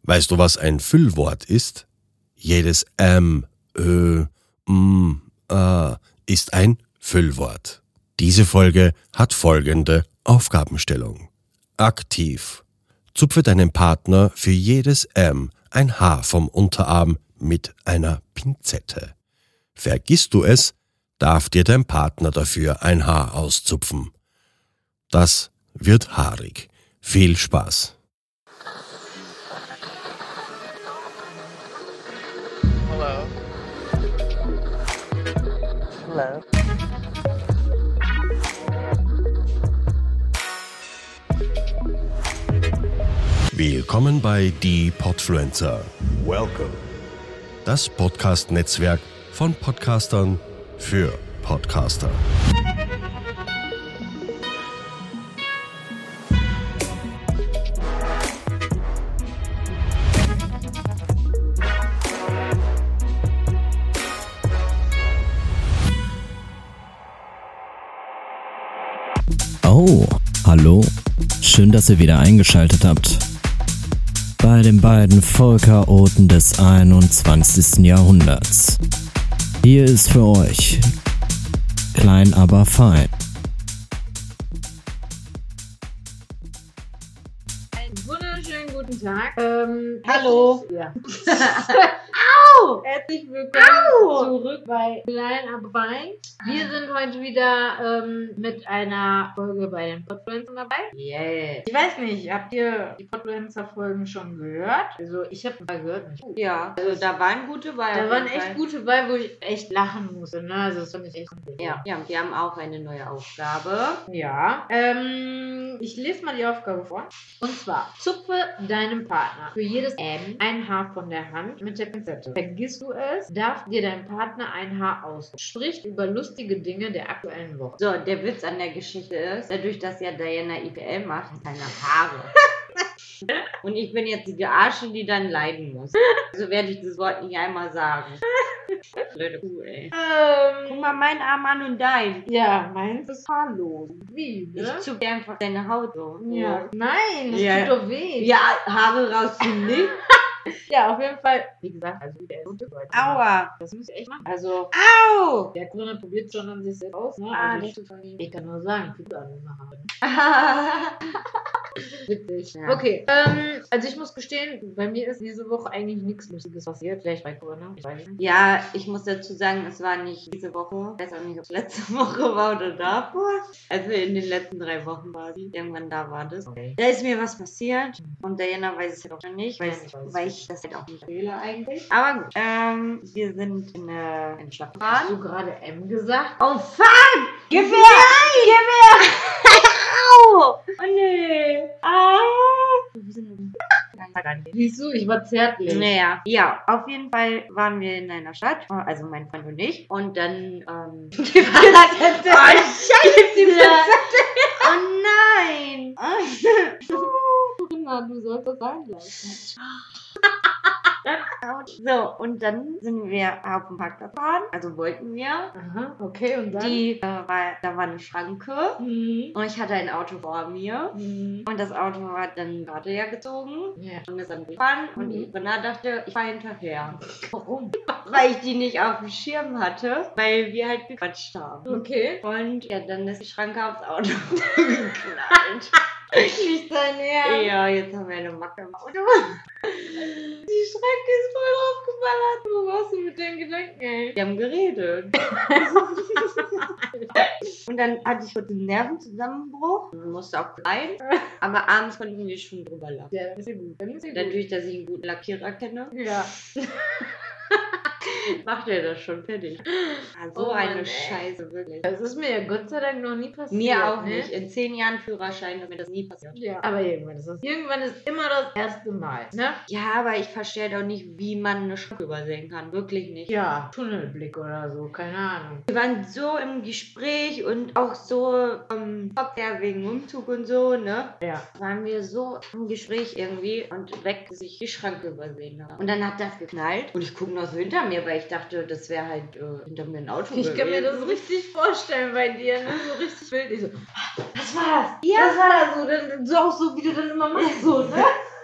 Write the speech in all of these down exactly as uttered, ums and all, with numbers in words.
Weißt du, was ein Füllwort ist? Jedes M, Ö, M, A ist ein Füllwort. Diese Folge hat folgende Aufgabenstellung. Aktiv. Zupfe deinem Partner für jedes M ein Haar vom Unterarm mit einer Pinzette. Vergisst du es, darf dir dein Partner dafür ein Haar auszupfen. Das wird haarig. Viel Spaß. Hello. Hello. Willkommen bei Die Podfluencer. Welcome. Das Podcast-Netzwerk von Podcastern für Podcaster. Oh, hallo. Schön, dass ihr wieder eingeschaltet habt. Bei den beiden Vollchaoten des einundzwanzigsten Jahrhunderts. Hier ist für euch klein, aber fein. Einen wunderschönen guten Tag. Ähm, Hallo. Herzlich, ja. Au! Herzlich willkommen Au! zurück bei Klein, aber fein. Wir sind heute wieder ähm, mit einer Folge bei den Podfluencern dabei. Yes. Ich weiß nicht, habt ihr die Podfluencer-Folgen schon gehört? Also ich habe mal gehört. Nicht. Ja, also da waren gute bei. Da auf waren jeden echt Fall. gute bei, wo ich echt lachen musste. Ne? Also das fand ich echt gut. Ja, ja, wir haben auch eine neue Aufgabe. Ja. Ähm, ich lese mal die Aufgabe vor. Und zwar, zupfe deinem Partner für jedes M ein Haar von der Hand mit der Pinzette. Vergisst du es, darf dir dein Partner ein Haar aus. Spricht über lustige Dinge der aktuellen Woche. So, der Witz an der Geschichte ist, dadurch, dass ja Diana I P L macht, hat keine Haare. Und ich bin jetzt die Gearsche, die dann leiden muss. Also werde ich das Wort nicht einmal sagen. Blöde Kuh, ey. Guck Ähm, mal meinen Arm an und dein. ja, meins ist haarlos. Wie, ne? Ich zuck dir einfach deine Haut so. Ja. Nein, das Ja. tut doch weh. Ja, Haare rausziehen nicht. Ja, auf jeden Fall. Wie gesagt, also der gute Leute. Aua. Das muss ich echt machen. Also, Au! der Grüne probiert schon an sich selbst aus, ne? Ah, Also das ich, ich kann nur sagen, viel an machen. Ja. Witzig. Ja. Okay, ähm, also ich muss gestehen, bei mir ist diese Woche eigentlich nichts Lustiges passiert. Vielleicht bei Corona, ich weiß nicht. Ja, ich muss dazu sagen, es war nicht diese Woche. Ich weiß auch nicht, ob es letzte Woche war oder davor. Also in den letzten drei Wochen quasi. Irgendwann da war das. Okay. Da ist mir was passiert. Und Diana weiß es ja auch schon nicht, weil, Nein, ich weiß es weil nicht. ich das halt auch nicht erzähle eigentlich. Aber gut. Ähm, wir sind in eine, eine Stadt gefahren. Hast du gerade M gesagt? Oh fuck! Gib mir! Gib mir! Au! Oh nee! Ah! Wo sind wir denn? Siehst du, ich war zärtlich. Naja, ja, auf jeden Fall waren wir in einer Stadt, also mein Freund und ich. Und dann, ähm... Die Pinzette! Oh, scheiße! Die Pinzette! Oh nein! Na, du sollst das sein lassen. So, und dann sind wir auf dem Parkplatz gefahren, also wollten wir. Aha, okay, und dann? Die, äh, war, da war eine Schranke Mhm. und ich hatte ein Auto vor mir. Mhm. Und das Auto hat dann gerade ja gezogen. Ja. Und ist dann gefahren und Mhm. die Renate dachte, ich fahre hinterher. Warum? Weil ich die nicht auf dem Schirm hatte, weil wir halt gequatscht haben. Okay. Und ja, dann ist die Schranke aufs Auto geknallt. Nicht dein Ernst. Ja, jetzt haben wir eine Macke im Auto. Die Schranke ist voll aufgeballert. Wo warst du mit den Gedanken, ey? Wir haben geredet. Und dann hatte ich kurz einen Nervenzusammenbruch. Und musste auch rein. Aber abends konnten wir schon drüber lachen. Ja, dann ist ja gut. Dann ist ja gut. Dadurch, dass ich einen guten Lackierer kenne, Ja. macht er das schon fertig. Ah, so Oh Mann, eine ey. Scheiße, wirklich. Das ist mir ja Gott sei Dank noch nie passiert. Mir auch ne? nicht. In zehn Jahren Führerschein ist mir das nie passiert. Ja, aber irgendwann ist das. Irgendwann ist immer das erste Mal, ne? Ja, aber ich verstehe doch nicht, wie man eine Schranke übersehen kann. Wirklich nicht. Ja, Tunnelblick oder so, keine Ahnung. Wir waren so im Gespräch und auch so vom Kopf her wegen Umzug und so, ne? Ja. Waren wir so im Gespräch irgendwie und weg, dass ich die Schranke übersehen habe. Und dann hat das geknallt und ich gucke noch so hinter mir, weil ich dachte, das wäre halt äh, hinter mir ein Auto Ich kann mir das gewesen. richtig vorstellen bei dir, ne? So richtig wild. Ich so, was war das? Ja. Was war das so? Dann, so auch so, wie du das immer machst, so, ne?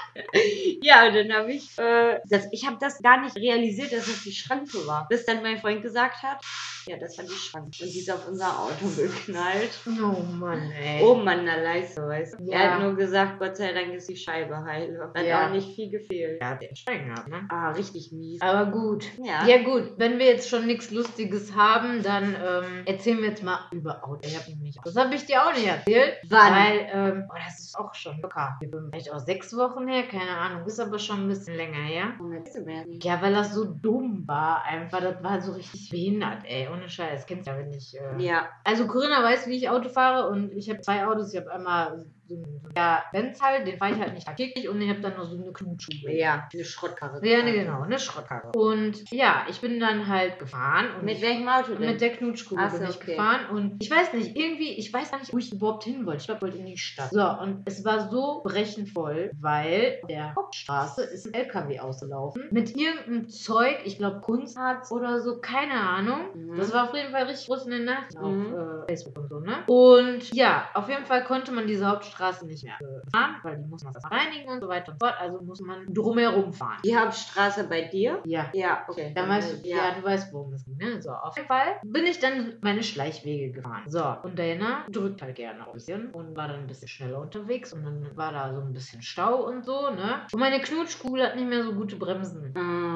Ja, und dann habe ich, äh, das, ich habe das gar nicht realisiert, dass das die Schranke war. Bis dann mein Freund gesagt hat, ja, das war die Schranke. Und die ist auf unser Auto geknallt. Oh Mann, ey. Oben an der Leiste, weißt du. Ja. Er hat nur gesagt, Gott sei Dank ist die Scheibe heil. Hat Ja. auch nicht viel gefehlt. Ja, der Stein gehabt, ne? Ah, richtig mies. Aber gut. Ja. Ja gut, wenn wir jetzt schon nichts Lustiges haben, dann ähm, erzählen wir jetzt mal über Auto. Ich hab nämlich, das habe ich dir auch nicht erzählt. Wann? Weil, ähm, oh, das ist auch schon locker. Vielleicht auch sechs Wochen her, keine Ahnung. Ist aber schon ein bisschen länger her. Warum erzählst du mir nicht? Ja, weil das so dumm war einfach. Das war so richtig behindert, ey. Ohne Scheiß. Kennst du ja, wenn ich... Äh... Ja. Also Corinna weiß, wie ich Auto fahre und ich habe zwei Autos. Ich habe einmal so einen ja, Benz halt, den fahre ich halt nicht tagtäglich und ich habe dann noch so eine Knutschule. Ja, eine Schrottkarre. Ja, ne, genau, eine Schrottkarre. Und ja, ich bin dann halt gefahren. Und Mit ich, welchem Auto denn? mit der Knutschkugel Ach so, bin ich okay. gefahren. Und ich weiß nicht, irgendwie, ich weiß gar nicht, wo ich überhaupt hin wollte. Ich glaube, ich wollte in die Stadt. So, und es war so brechend voll, weil auf der Hauptstraße ist ein L K W ausgelaufen. Mit irgendeinem Zeug, ich glaube Kunstharz oder so, keine Ahnung. Mhm. Das war auf jeden Fall richtig groß in den Nachrichten Mhm. auf äh, Facebook und so, ne? Und ja, auf jeden Fall konnte man diese Hauptstraße nicht mehr äh, fahren, weil die muss man reinigen und so weiter und so fort. Also muss man drumherum fahren. Die Hauptstraße bei dir? Ja. Ja, okay. Dann weißt du, ja. ja. du weißt, worum es geht, ne? So, auf jeden Fall bin ich dann meine Schleichwege gefahren. So, und Diana drückt halt gerne ein bisschen und war dann ein bisschen schneller unterwegs und dann war da so ein bisschen Stau und so, ne? Und meine Knutschkugel hat nicht mehr so gute Bremsen.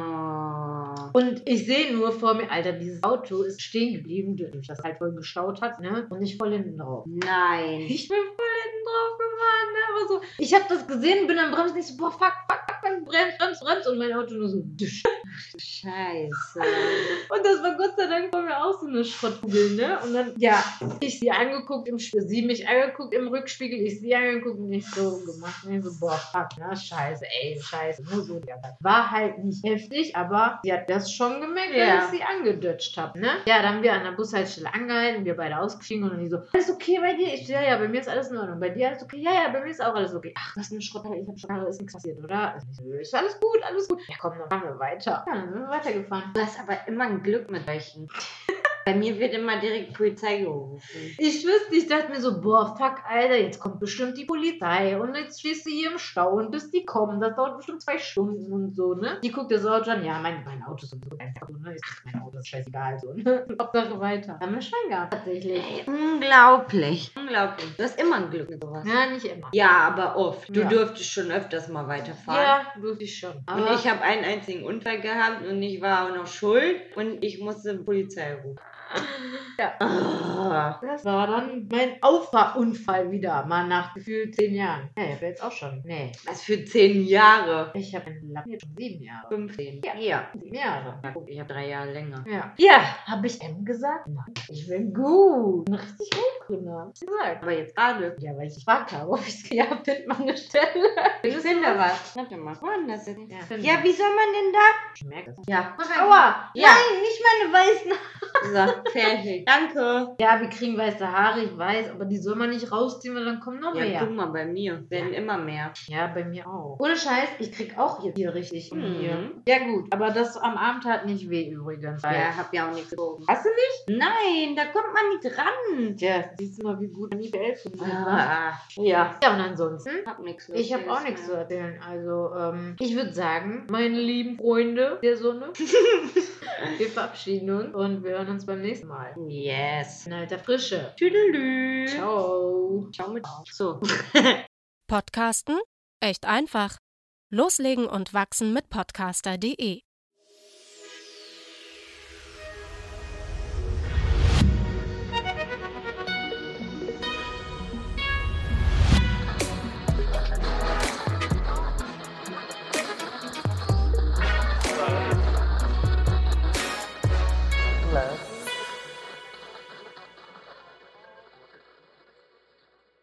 Oh. Und ich sehe nur vor mir, Alter, dieses Auto ist stehen geblieben, durch das halt voll gestaut hat, ne? Und ich voll hinten drauf. Nein. Ich bin voll hinten drauf gefahren, ne? Aber so, ich hab das gesehen, bin am Bremsen, ich so, boah, fuck, fuck, fuck, fuck, bremst, bremst, bremst. Und mein Auto nur so, dusch. Scheiße. Und das war Gott sei Dank vor mir auch so eine Schrottkugel, ne? Und dann, ja, ich sie angeguckt im Spiegel, sie mich angeguckt im Rückspiegel, ich sie angeguckt und ich so gemacht. Und ich so, boah, fuck, na, scheiße, ey, scheiße, nur so. Ja, das war halt nicht heftig, aber sie hat das schon gemerkt, Ja. dass ich sie angedutscht habe, ne? Ja, dann haben wir an der Bushaltestelle angehalten, wir beide ausgestiegen und dann die so, alles okay bei dir? Ich so, ja, ja, bei mir ist alles in Ordnung. Bei dir alles okay? Ja, ja, bei mir ist auch alles okay. Ach, das ist eine Schrottkarre, ich hab Schrottkarre, ist nichts passiert, oder? Also ich so, ist alles gut, alles gut. Ja, komm, dann fahren wir weiter. Ja, dann sind wir weitergefahren. Du hast aber immer ein Glück mit solchen. Bei mir wird immer direkt Polizei gerufen. Ich wüsste, ich dachte mir so, boah, fuck, Alter, jetzt kommt bestimmt die Polizei und jetzt stehst du hier im Stau und bis die kommen, das dauert bestimmt zwei Stunden und so, ne? Die guckt das Auto an, ja, mein, mein Auto ist sowieso einfach so, ne? Ach, mein Auto ist scheißegal, so, ne? Hauptsache weiter. Haben wir Schwein gehabt, tatsächlich. Ey, unglaublich. Unglaublich. Du hast immer ein Glück mit sowas. Ja, nicht immer. Ja, aber oft. Du Ja. durftest schon öfters mal weiterfahren. Ja, durfte ich schon. Aber Und ich habe einen einzigen Unfall gehabt und ich war auch noch schuld und ich musste Polizei rufen. Ja. Ah. das war dann mein Auffahrunfall wieder, mal nach gefühlt zehn Jahren. Ja, ich hab jetzt auch schon. Nee. Was für zehn Jahre? Ich habe einen Lappen jetzt schon sieben Jahre. fünfzehn. Ja. Ja. Sieben Jahre. Na guck, ich habe drei Jahre länger. Ja. Ja, habe ich M gesagt? Nein. Ich bin gut. Bin richtig gut drin. Hab ich gesagt. Aber jetzt gerade. Ja, weil ich gefragt habe, ob ich es gehabt hätte, meine Stelle. Ich finde was. Warte mal. Wo denn das denn? Ja, Ja, wie soll man denn da? Ich merke es. Ja. Aua! Ja. Nein, nicht meine weißen So, fertig. Danke. Ja, wir kriegen weiße Haare, ich weiß, aber die soll man nicht rausziehen, weil dann kommen noch Ja, mehr. guck mal, bei mir werden immer mehr. Ja, bei mir auch. Ohne Scheiß, ich krieg auch hier, hier richtig in Mhm. hier. Ja gut, aber das am Abend tat nicht weh übrigens. Ja, hab ja auch nichts gezogen. Hast du nicht? Nein, da kommt man nicht ran. Ja, siehst du mal, wie gut I P L funktioniert. Ah, Ja. Ja, und ansonsten, hab nichts. ich habe auch nichts zu erzählen. Also, ähm, ich würde sagen, meine lieben Freunde der Sonne, wir verabschieden uns und wir hören uns beim nächsten Mal. Yes. In alter Frische. Tüdelü. Ciao. Ciao mit. So. Podcasten? Echt einfach. Loslegen und wachsen mit podcaster punkt de